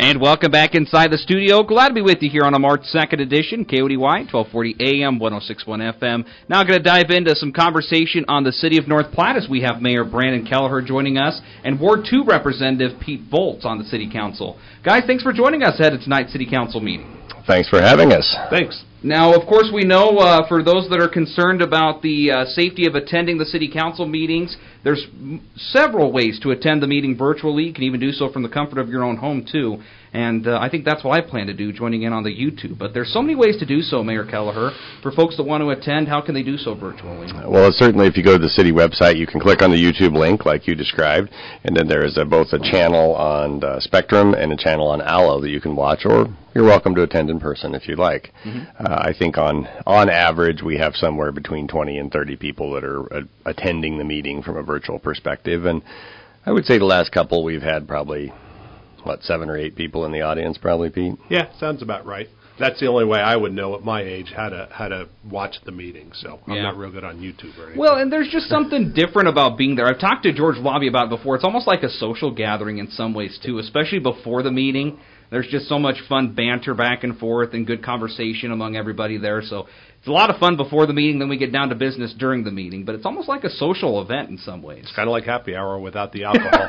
And welcome back inside the studio. Glad to be with you here on a March 2nd edition, KODY, 1240 AM, 1061 FM. Now I'm going to dive into some conversation on the city of North Platte as we have Mayor Brandon Kelleher joining us and Ward 2 Representative Pete Volz on the City Council. Guys, thanks for joining us ahead of tonight's City Council meeting. Thanks for having us. Thanks. Now, of course, we know for those that are concerned about the safety of attending the City Council meetings, there's several ways to attend the meeting virtually. You can even do so from the comfort of your own home, too. And I think that's what I plan to do, joining in on the YouTube. But there's so many ways to do so, Mayor Kelleher. For folks that want to attend, how can they do so virtually? Well, certainly if you go to the city website, you can click on the YouTube link like you described, and then there is both a channel on Spectrum and a channel on Allo that you can watch, or you're welcome to attend in person if you'd like. I think on average we have somewhere between 20 and 30 people that are attending the meeting from a virtual perspective, and I would say the last couple we've had probably 7 or 8 people in the audience, probably, Pete? Yeah, sounds about right. That's the only way I would know at my age how to watch the meeting, so I'm not real good on YouTube or anything. Well, and there's just something different about being there. I've talked to George Lobby about it before. It's almost like a social gathering in some ways, too, especially before the meeting. There's just so much fun banter back and forth and good conversation among everybody there, so it's a lot of fun before the meeting, then we get down to business during the meeting, but it's almost like a social event in some ways. It's kind of like happy hour without the alcohol.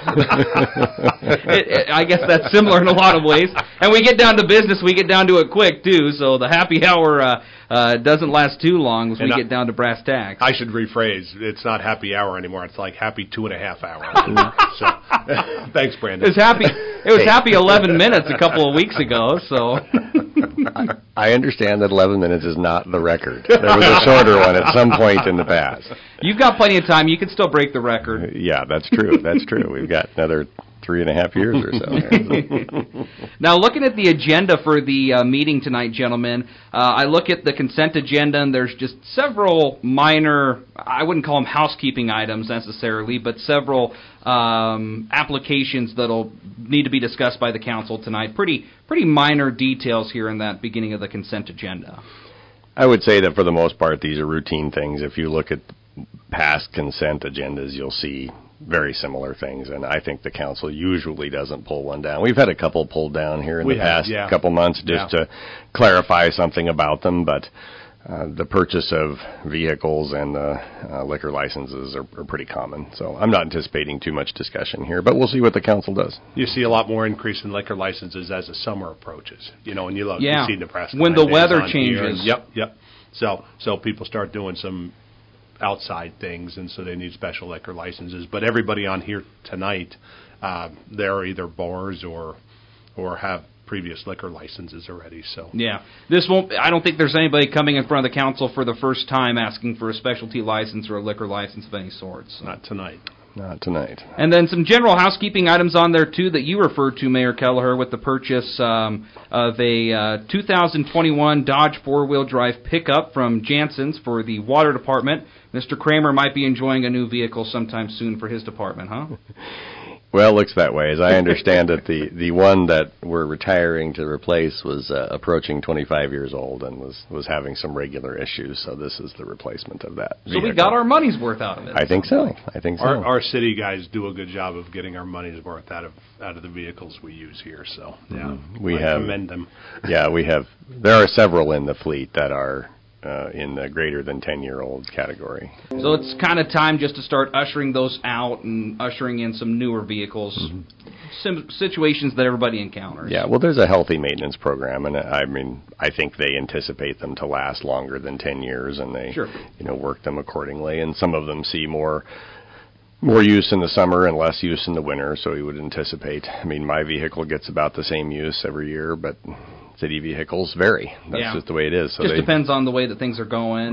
I guess that's similar in a lot of ways. And we get down to business, we get down to it quick, too, so the happy hour doesn't last too long as we get down to brass tacks. I should rephrase. It's not happy hour anymore. It's like happy 2.5 hours. So, thanks, Brandon. It was happy 11 minutes a couple of weeks ago, so... I understand that 11 minutes is not the record. There was a shorter one at some point in the past. You've got plenty of time. You can still break the record. Yeah, that's true. That's true. We've got another 3.5 years or so. Now, looking at the agenda for the meeting tonight, gentlemen, I look at the consent agenda, and there's just several minor, I wouldn't call them housekeeping items necessarily, but several applications that'll need to be discussed by the council tonight. Pretty minor details here in that beginning of the consent agenda. I would say that for the most part, these are routine things. If you look at past consent agendas, you'll see very similar things, and I think the council usually doesn't pull one down. We've had a couple pulled down here in the past couple months just to clarify something about them, but the purchase of vehicles and liquor licenses are pretty common. So I'm not anticipating too much discussion here, but we'll see what the council does. You see a lot more increase in liquor licenses as the summer approaches. You know, and you look, you see Nebraska when the weather changes. Yep. So people start doing some outside things, and so they need special liquor licenses. But everybody on here tonight, they're either bars or have previous liquor licenses already. So this won't. I don't think there's anybody coming in front of the council for the first time asking for a specialty license or a liquor license of any sort. So. Not tonight. Not tonight. And then some general housekeeping items on there, too, that you referred to, Mayor Kelleher, with the purchase of a 2021 Dodge four-wheel drive pickup from Jansen's for the water department. Mr. Kramer might be enjoying a new vehicle sometime soon for his department, huh? Well, it looks that way. As I understand it, the one that we're retiring to replace was approaching 25 years old and was having some regular issues, so this is the replacement of that vehicle. So we got our money's worth out of it. I think so. Our city guys do a good job of getting our money's worth out of the vehicles we use here, so I commend them. Yeah, we have. There are several in the fleet that are in the greater than 10-year-old category. So it's kind of time just to start ushering those out and ushering in some newer vehicles, situations that everybody encounters. Yeah, well, there's a healthy maintenance program, and I think they anticipate them to last longer than 10 years, and they work them accordingly, and some of them see more use in the summer and less use in the winter, so we would anticipate. My vehicle gets about the same use every year, but city vehicles vary. That's just the way it is. So just depends on the way that things are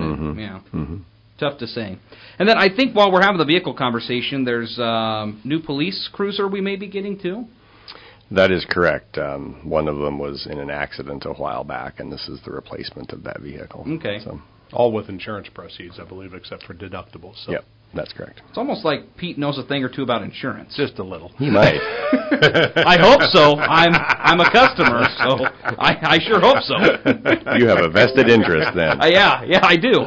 going. Tough to say. And then I think while we're having the vehicle conversation, there's new police cruiser we may be getting too. That is correct. One of them was in an accident a while back, and this is the replacement of that vehicle. Okay. So, all with insurance proceeds, I believe, except for deductibles. So. Yep. That's correct. It's almost like Pete knows a thing or two about insurance. Just a little. He might. I hope so. I'm a customer, so I sure hope so. You have a vested interest then. Yeah, I do.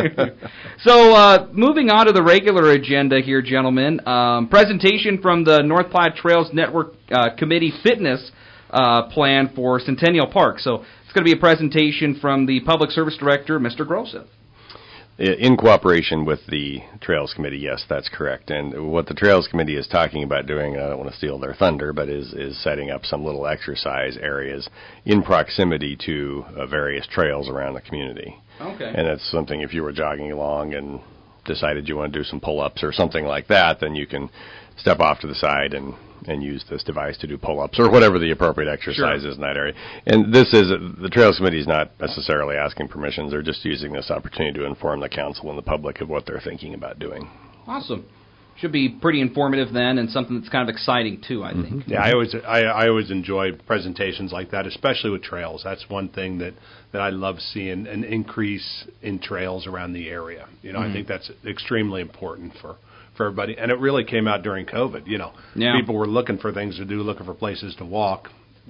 So moving on to the regular agenda here, gentlemen. Presentation from the North Platte Trails Network Committee Fitness plan for Centennial Park. So it's going to be a presentation from the Public Service Director, Mr. Groseth. In cooperation with the Trails Committee, yes, that's correct. And what the Trails Committee is talking about doing, I don't want to steal their thunder, but is setting up some little exercise areas in proximity to various trails around the community. Okay. And it's something, if you were jogging along and decided you want to do some pull-ups or something like that, then you can step off to the side and use this device to do pull-ups or whatever the appropriate exercise is in that area. And the Trails Committee is not necessarily asking permissions. They're just using this opportunity to inform the council and the public of what they're thinking about doing. Awesome. Should be pretty informative then, and something that's kind of exciting too, I think. Yeah, I always enjoy presentations like that, especially with trails. That's one thing that I love seeing, an increase in trails around the area. I think that's extremely important for everybody. And it really came out during COVID. People were looking for things to do, looking for places to walk.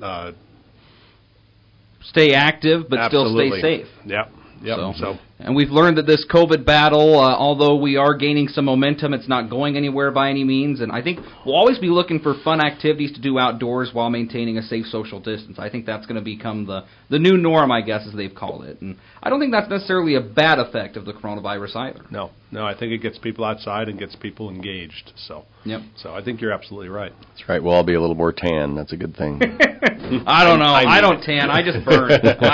Stay active, but absolutely. Still stay safe. Yep. So, and we've learned that this COVID battle, although we are gaining some momentum, it's not going anywhere by any means. And I think we'll always be looking for fun activities to do outdoors while maintaining a safe social distance. I think that's going to become the new norm, I guess, as they've called it. And I don't think that's necessarily a bad effect of the coronavirus either. No, I think it gets people outside and gets people engaged. So I think you're absolutely right. That's right. We'll all be a little more tan. That's a good thing. I don't know. I don't tan. I just burn.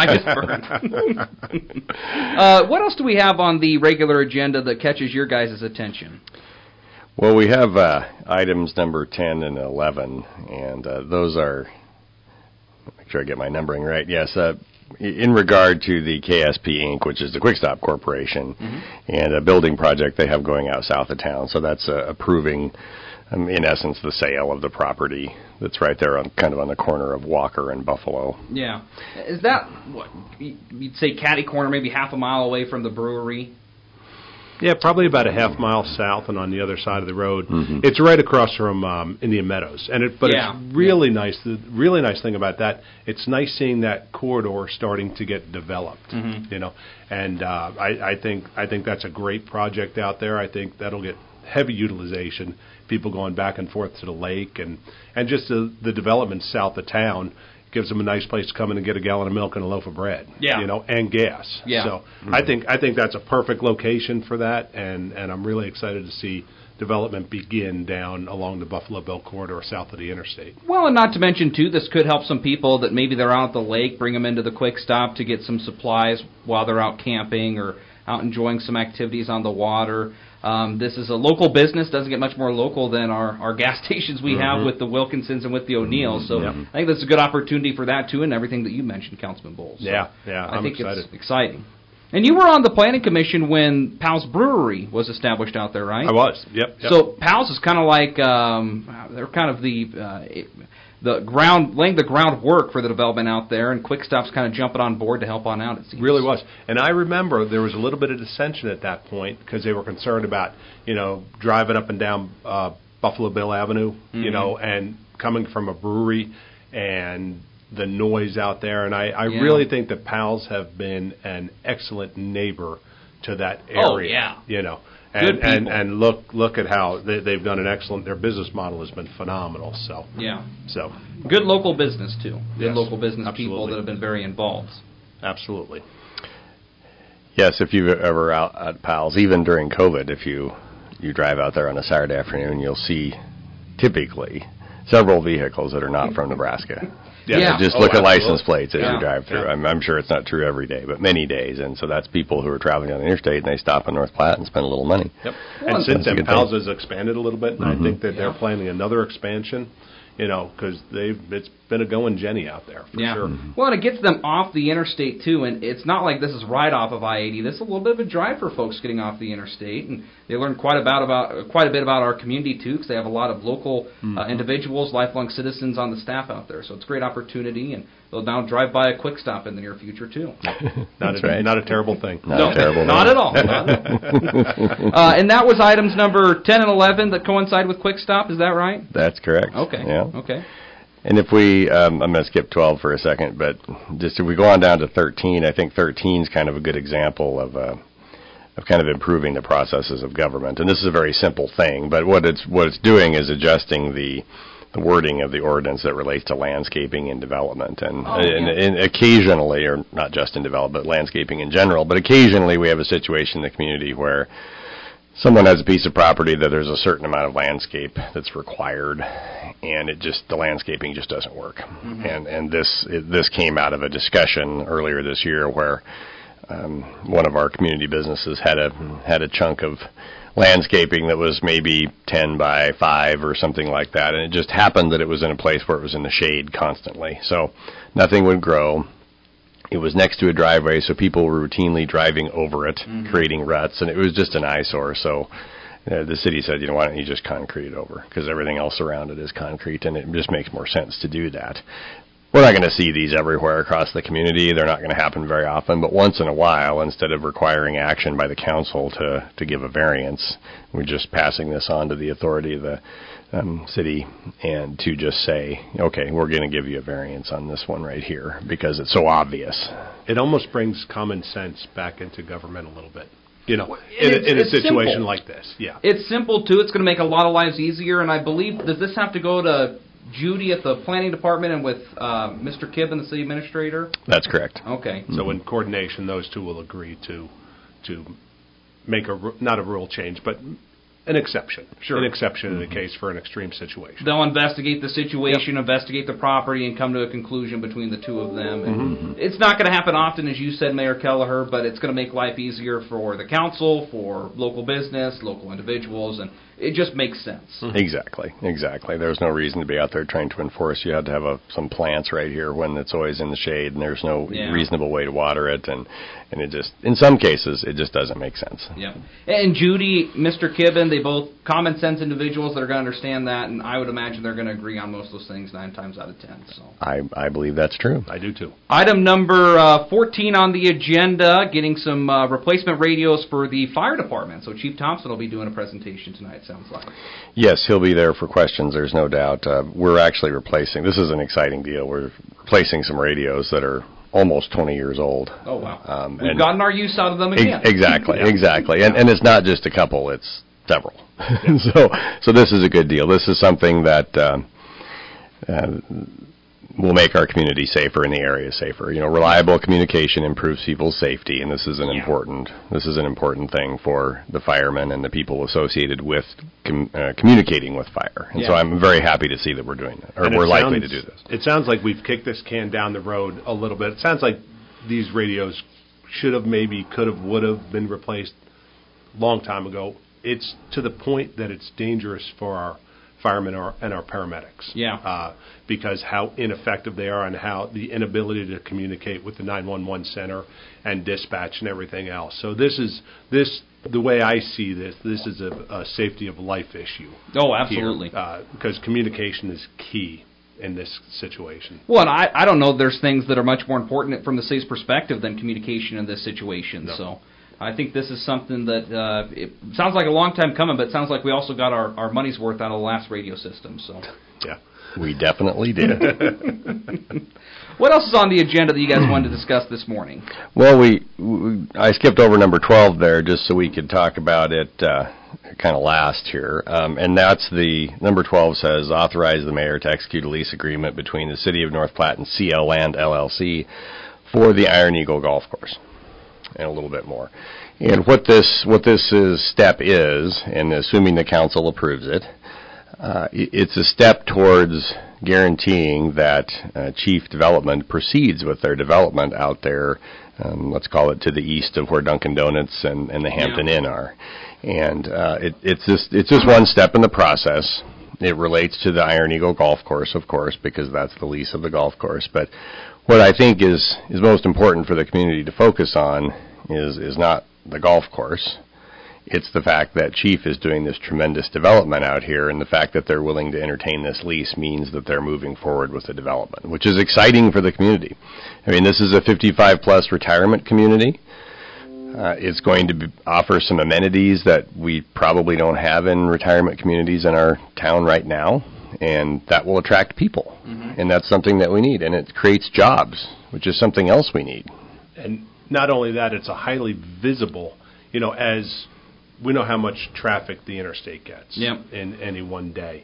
What else do we have on the regular agenda that catches your guys' attention? Well, we have items number 10 and 11, and those are, make sure I get my numbering right, yes, in regard to the KSP Inc., which is the Quick Stop Corporation, and a building project they have going out south of town. So that's approving, in essence, the sale of the property that's right there kind of on the corner of Walker and Buffalo. Yeah. Is that, what, you'd say catty corner, maybe half a mile away from the brewery? Yeah, probably about a half mile south and on the other side of the road. It's right across from Indian Meadows. It's really nice. The really nice thing about that, it's nice seeing that corridor starting to get developed, And I think that's a great project out there. I think that'll get heavy utilization, people going back and forth to the lake, and just the development south of town gives them a nice place to come in and get a gallon of milk and a loaf of bread, and gas. Yeah. So I think that's a perfect location for that, and I'm really excited to see development begin down along the Buffalo Bill corridor south of the interstate. Well, and not to mention, too, this could help some people that maybe they're out at the lake, bring them into the Quick Stop to get some supplies while they're out camping or out enjoying some activities on the water. This is a local business, doesn't get much more local than our gas stations we have with the Wilkinsons and with the O'Neills. So I think that's a good opportunity for that, too, and everything that you mentioned, Councilman Bowles. So I'm think excited. It's exciting. And you were on the Planning Commission when Powell's Brewery was established out there, right? I was, yep. So Powell's is kind of like, they're kind of laying the groundwork for the development out there, and Quick Stop's kind of jumping on board to help on out, it seems. Really was. And I remember there was a little bit of dissension at that point because they were concerned about, driving up and down Buffalo Bill Avenue, and coming from a brewery and the noise out there. And I really think that Powell's have been an excellent neighbor to that area. Oh, yeah. And look at how they've done an excellent. Their business model has been phenomenal. So good local business too. Good local business absolutely. People that have been very involved. Absolutely. Yes, if you've ever out at Powell's, even during COVID, if you drive out there on a Saturday afternoon, you'll see typically several vehicles that are not from Nebraska. Just look at license plates as you drive through. I'm sure it's not true every day, but many days. And so that's people who are traveling on the interstate, and they stop in North Platte and spend a little money. Yep. And since then, Powell's has expanded a little bit, and I think that they're planning another expansion, because it's been a going Jenny out there, for sure. Well, and it gets them off the interstate, too, and it's not like this is right off of I-80. This is a little bit of a drive for folks getting off the interstate, and they learn quite a bit about our community, too, because they have a lot of local individuals, lifelong citizens on the staff out there. So it's a great opportunity, and they'll now drive by a Quick Stop in the near future, too. Not a terrible thing. Not at all. And that was items number 10 and 11 that coincide with Quick Stop, is that right? That's correct. Okay. Yeah. Okay. And if we, I'm going to skip 12 for a second, but just if we go on down to 13, I think 13 is kind of a good example of kind of improving the processes of government. And this is a very simple thing, but what it's doing is adjusting the wording of the ordinance that relates to landscaping and development, and occasionally, or not just in development, landscaping in general, but occasionally we have a situation in the community where someone has a piece of property that there's a certain amount of landscape that's required, and the landscaping just doesn't work. And this came out of a discussion earlier this year where one of our community businesses had a chunk of landscaping that was maybe 10 by 5 or something like that, and it just happened that it was in a place where it was in the shade constantly, so nothing would grow. It was next to a driveway, so people were routinely driving over it, creating ruts, and it was just an eyesore. So the city said, why don't you just concrete it over? Because everything else around it is concrete, and it just makes more sense to do that. We're not going to see these everywhere across the community. They're not going to happen very often, but once in a while, instead of requiring action by the council to give a variance, we're just passing this on to the authority of the city, and to just say, okay, we're going to give you a variance on this one right here because it's so obvious. It almost brings common sense back into government a little bit, in a situation simple. Like this. Yeah, it's simple too. It's going to make a lot of lives easier, and I believe, does this have to go to Judy at the planning department and with Mr. Kibben, the city administrator? That's correct. Okay. So in coordination, those two will agree to make not a rule change, but an exception. Sure. An exception in a case for an extreme situation. They'll investigate the situation, investigate the property, and come to a conclusion between the two of them. And it's not going to happen often, as you said, Mayor Kelleher, but it's going to make life easier for the council, for local business, local individuals, and it just makes sense. Exactly. There's no reason to be out there trying to enforce. You have to have some plants right here when it's always in the shade, and there's no reasonable way to water it, and it just, in some cases, it just doesn't make sense. Yeah. And Judy, Mr. Kibben, they both common sense individuals that are going to understand that, and I would imagine they're going to agree on most of those things 9 times out of 10. So I believe that's true. I do too. Item number 14 on the agenda, getting some replacement radios for the fire department. So Chief Thompson will be doing a presentation tonight, sounds like. Yes, he'll be there for questions, there's no doubt. We're actually replacing, this is an exciting deal, we're replacing some radios that are almost 20 years old. Oh, wow. We've gotten our use out of them again. Exactly. And it's not just a couple, it's several. So this is a good deal. This is something that will make our community safer and the area safer. Reliable communication improves people's safety, and this is an important thing for the firemen and the people associated with communicating with fire. And so I'm very happy to see that we're doing that, or we're likely to do this. It sounds like we've kicked this can down the road a little bit. It sounds like these radios should have, maybe, could have, would have been replaced a long time ago. It's to the point that it's dangerous for our firemen and our paramedics. Yeah. Because how ineffective they are and how the inability to communicate with the 911 center and dispatch and everything else. So the way I see this is a safety of life issue. Oh, absolutely. Because communication is key in this situation. Well, and I don't know, there's things that are much more important from the city's perspective than communication in this situation. No. So I think this is something that it sounds like a long time coming, but it sounds like we also got our money's worth out of the last radio system. So yeah, we definitely did. What else is on the agenda that you guys wanted to discuss this morning? Well, I skipped over number 12 there just so we could talk about it kind of last here. And that's number 12 says, authorize the mayor to execute a lease agreement between the City of North Platte and CL Land LLC for the Iron Eagle Golf Course, and a little bit more. And what this step is, and assuming the council approves it, it's a step towards guaranteeing that Chief Development proceeds with their development out there, let's call it to the east of where Dunkin' Donuts and the Hampton Inn are. And it's just one step in the process. It relates to the Iron Eagle Golf Course, of course, because that's the lease of the golf course. But what I think is most important for the community to focus on is not the golf course. It's the fact that Chief is doing this tremendous development out here, and the fact that they're willing to entertain this lease means that they're moving forward with the development, which is exciting for the community. I mean, this is a 55-plus retirement community. It's going to offer some amenities that we probably don't have in retirement communities in our town right now, and that will attract people, and that's something that we need, and it creates jobs, which is something else we need. And not only that, it's a highly visible, as we know how much traffic the interstate gets in any one day.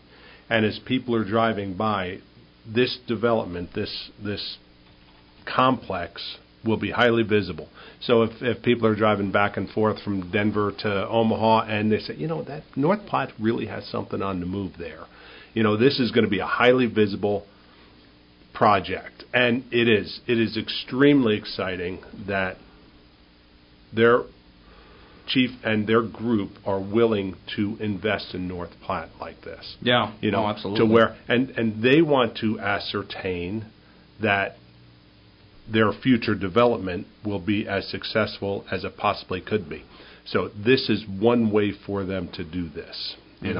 And as people are driving by, this development, this complex will be highly visible. So if people are driving back and forth from Denver to Omaha and they say, that North Platte really has something on the move there. This is going to be a highly visible project. And it is. It is extremely exciting that their chief and their group are willing to invest in North Platte like this. Yeah, absolutely. To where and they want to ascertain that their future development will be as successful as it possibly could be. So this is one way for them to do this,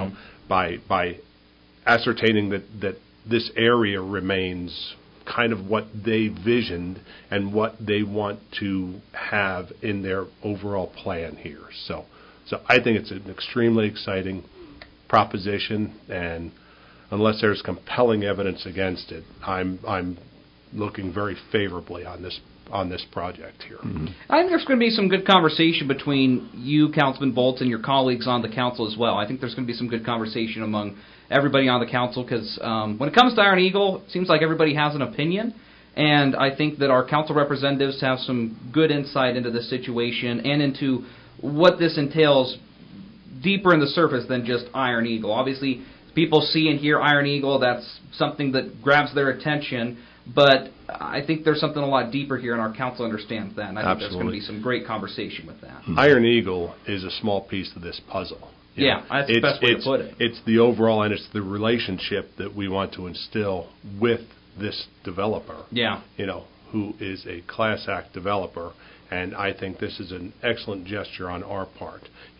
by ascertaining that this area remains kind of what they visioned and what they want to have in their overall plan here. So I think it's an extremely exciting proposition, and unless there's compelling evidence against it, I'm looking very favorably on this project here. Mm-hmm. I think there's going to be some good conversation between you, Councilman Volz, and your colleagues on the council as well. I think there's going to be some good conversation among everybody on the council because when it comes to Iron Eagle, it seems like everybody has an opinion, and I think that our council representatives have some good insight into this situation and into what this entails deeper in the surface than just Iron Eagle. Obviously, people see and hear Iron Eagle, that's something that grabs their attention, but I think there's something a lot deeper here, and our council understands that, and I think there's going to be some great conversation with that. Iron Eagle is a small piece of this puzzle. That's the best way to put it. It's the overall, and it's the relationship that we want to instill with this developer, who is a Class Act developer, and I think this is an excellent gesture on our part.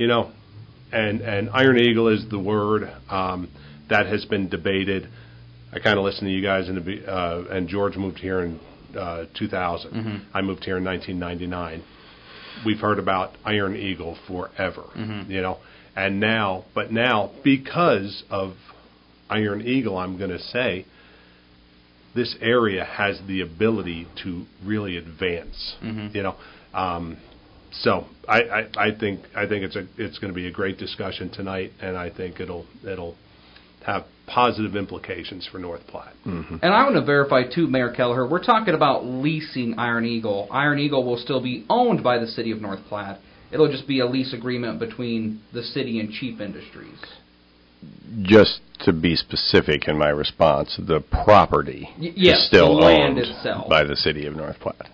And Iron Eagle is the word that has been debated. I kind of listened to you guys, and George moved here in 2000. Mm-hmm. I moved here in 1999. We've heard about Iron Eagle forever, and now because of Iron Eagle, I'm going to say this area has the ability to really advance. Mm-hmm. So I think it's going to be a great discussion tonight, and I think it'll have positive implications for North Platte. Mm-hmm. And I want to verify, too, Mayor Kelleher, we're talking about leasing Iron Eagle. Iron Eagle will still be owned by the city of North Platte. It'll just be a lease agreement between the city and Chief Industries. Just to be specific in my response, the property yes, is still the land owned itself by the city of North Platte.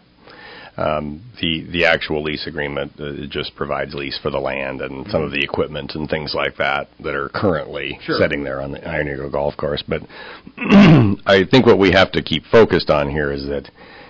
The actual lease agreement just provides lease for the land and some of the equipment and things like that are currently sitting there on the Iron Eagle Golf Course. But I think what we have to keep focused on here is that,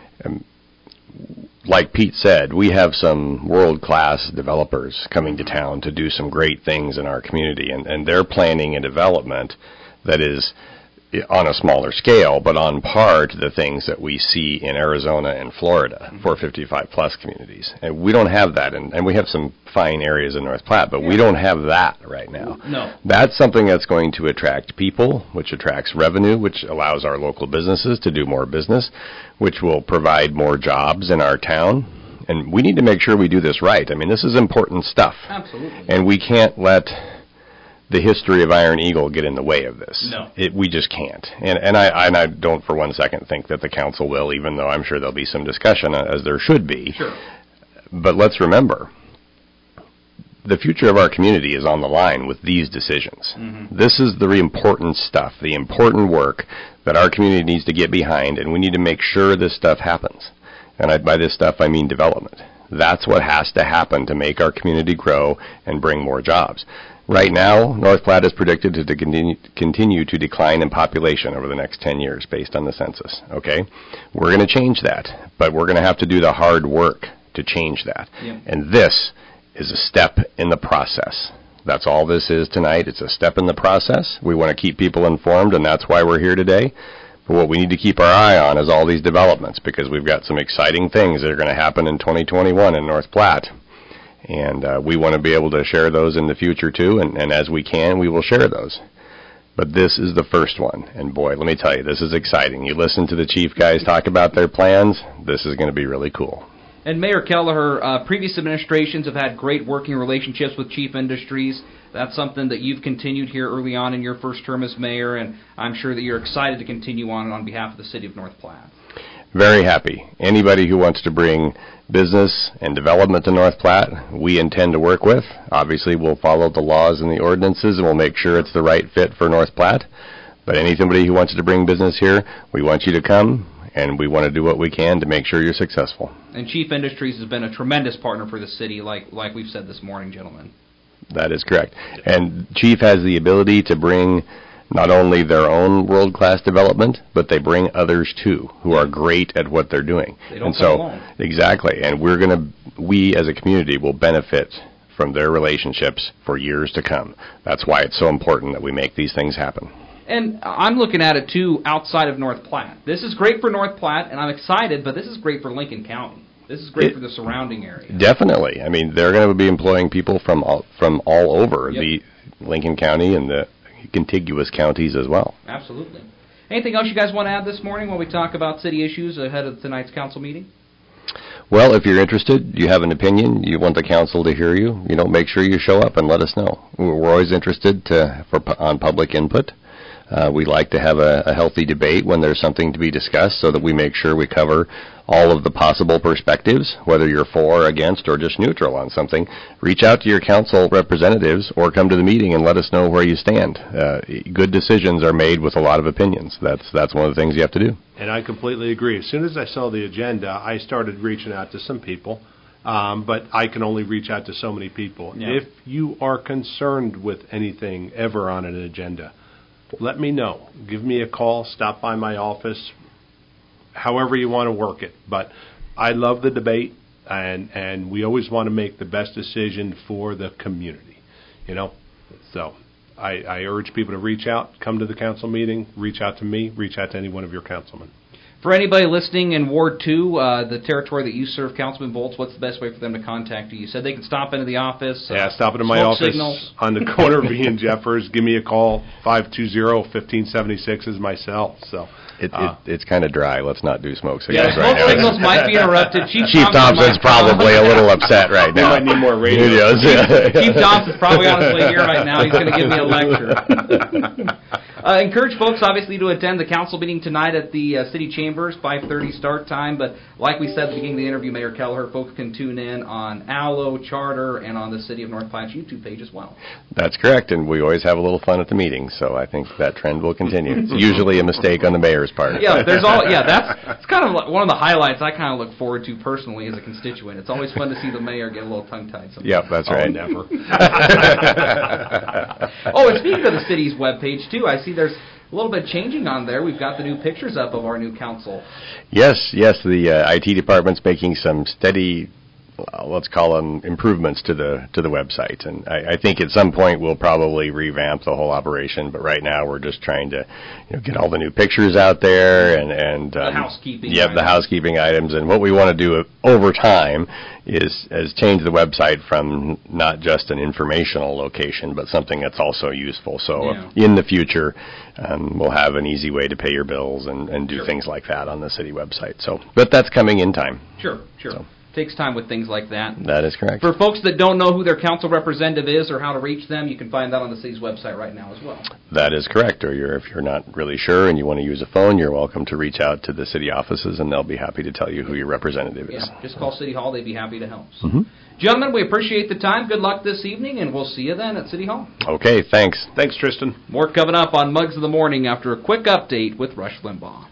like Pete said, we have some world-class developers coming to town to do some great things in our community, and they're planning a development that is on a smaller scale, but on par to the things that we see in Arizona and Florida for 55-plus communities. And we don't have that, and we have some fine areas in North Platte, but we don't have that right now. No. That's something that's going to attract people, which attracts revenue, which allows our local businesses to do more business, which will provide more jobs in our town. And we need to make sure we do this right. I mean, this is important stuff. Absolutely. And we can't let the history of Iron Eagle get in the way of this. No. We just can't. And I don't for one second think that the council will, even though I'm sure there'll be some discussion, as there should be. Sure. But let's remember, the future of our community is on the line with these decisions. Mm-hmm. This is the important stuff, the important work that our community needs to get behind, and we need to make sure this stuff happens. And by this stuff, I mean development. That's what has to happen to make our community grow and bring more jobs. Right now, North Platte is predicted to continue to decline in population over the next 10 years based on the census, okay? We're going to change that, but we're going to have to do the hard work to change that. Yep. And this is a step in the process. That's all this is tonight. It's a step in the process. We want to keep people informed, and that's why we're here today. But what we need to keep our eye on is all these developments, because we've got some exciting things that are going to happen in 2021 in North Platte. And we want to be able to share those in the future, too, and as we can, we will share those. But this is the first one, and boy, let me tell you, this is exciting. You listen to the chief guys talk about their plans, this is going to be really cool. And Mayor Kelleher, previous administrations have had great working relationships with Chief Industries. That's something that you've continued here early on in your first term as mayor, and I'm sure that you're excited to continue on behalf of the city of North Platte. Very happy. Anybody who wants to bring business and development to North Platte, we intend to work with. Obviously, we'll follow the laws and the ordinances, and we'll make sure it's the right fit for North Platte. But anybody who wants to bring business here, we want you to come, and we want to do what we can to make sure you're successful. And Chief Industries has been a tremendous partner for the city, like we've said this morning, gentlemen. That is correct. And Chief has the ability to bring not only their own world-class development, but they bring others too, who are great at what they're doing. They don't come alone. Exactly. And we as a community will benefit from their relationships for years to come. That's why it's so important that we make these things happen. And I'm looking at it, too, outside of North Platte. This is great for North Platte, and I'm excited, but this is great for Lincoln County. This is great for the surrounding area. Definitely. I mean, they're going to be employing people from all over the Lincoln County and the contiguous counties as well. Absolutely. Anything else you guys want to add this morning when we talk about city issues ahead of tonight's council meeting? Well, if you're interested, you have an opinion, you want the council to hear you, make sure you show up and let us know. We're always interested on public input. We like to have a healthy debate when there's something to be discussed so that we make sure we cover all of the possible perspectives, whether you're for or against or just neutral on something. Reach out to your council representatives or come to the meeting and let us know where you stand. Good decisions are made with a lot of opinions. That's one of the things you have to do. And I completely agree. As soon as I saw the agenda, I started reaching out to some people, but I can only reach out to so many people. Yeah. If you are concerned with anything ever on an agenda, let me know. Give me a call. Stop by my office. However you want to work it. But I love the debate, and we always want to make the best decision for the community. So I urge people to reach out, come to the council meeting, reach out to me, reach out to any one of your councilmen. For anybody listening in Ward 2, the territory that you serve, Councilman Volz, what's the best way for them to contact you? You said they can stop into the office. Yeah, stop into my office signals. On the corner of V and Jeffers. Give me a call. 520-1576 is my cell. So it's kind of dry. Let's not do smoke signals right now. Smoke signals might be interrupted. Chief Thompson's probably a little upset right now. We might need more radios. Chief Thompson's probably honestly here right now. He's going to give me a lecture. Encourage folks, obviously, to attend the council meeting tonight at the City Chambers, 5:30 start time. But like we said at the beginning of the interview, Mayor Kelleher, folks can tune in on ALLO, Charter, and on the City of North Platte's YouTube page as well. That's correct, and we always have a little fun at the meetings, so I think that trend will continue. It's usually a mistake on the mayor's part. Yeah, that's kind of one of the highlights I kind of look forward to personally as a constituent. It's always fun to see the mayor get a little tongue-tied sometimes. Yep, that's right. Never. And speaking of the city's webpage, too, I see there's a little bit changing on there. We've got the new pictures up of our new council. Yes, the IT department's making some steady, let's call them improvements to the website, and I think at some point we'll probably revamp the whole operation. But right now we're just trying to get all the new pictures out there and the housekeeping. Yep, the housekeeping items. And what we want to do over time is change the website from not just an informational location, but something that's also useful. So in the future, we'll have an easy way to pay your bills and do things like that on the city website. But that's coming in time. Sure. So. Takes time with things like that. That is correct. For folks that don't know who their council representative is or how to reach them, you can find that on the city's website right now as well. That is correct. Or if you're not really sure and you want to use a phone, you're welcome to reach out to the city offices, and they'll be happy to tell you who your representative is. Yeah, just call City Hall. They'd be happy to help. So. Mm-hmm. Gentlemen, we appreciate the time. Good luck this evening, and we'll see you then at City Hall. Okay, thanks. Thanks, Tristan. More coming up on Mugs of the Morning after a quick update with Rush Limbaugh.